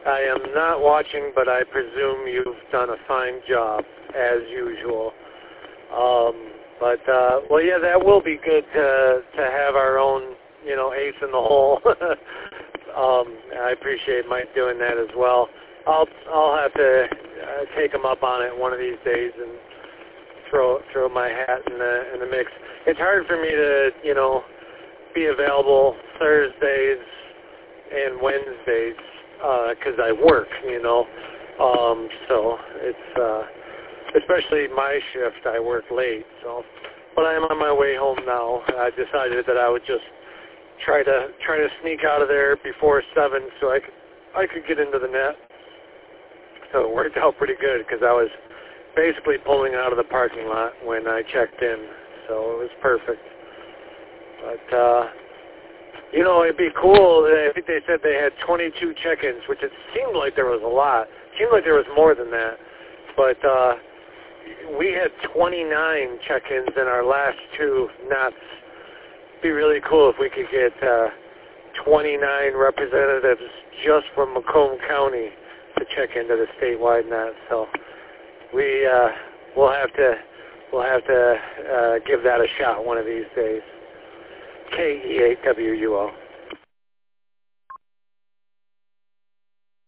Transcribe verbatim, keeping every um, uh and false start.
I am not watching, but I presume you've done a fine job, as usual. Um, but, uh, well, yeah, that will be good to, to have our own, you know, ace in the hole. um, I appreciate Mike doing that as well. I'll, I'll have to uh, take him up on it one of these days and throw, throw my hat in the, in the mix. It's hard for me to, you know, be available Thursdays and Wednesdays because uh, I work, you know. Um, so it's uh, especially my shift. I work late, so. But I'm on my way home now. I decided that I would just try to try to sneak out of there before seven, so I could I could get into the net. So it worked out pretty good because I was basically pulling out of the parking lot when I checked in, so it was perfect. But, uh, you know, it'd be cool. I think they said they had twenty-two check-ins, which it seemed like there was a lot. It seemed like there was more than that. But uh, we had twenty-nine check-ins in our last two nets. It'd be really cool if we could get uh, twenty-nine representatives just from Macomb County to check into the statewide net. So we uh, we'll have to we'll have to uh, give that a shot one of these days. K E eight W U O.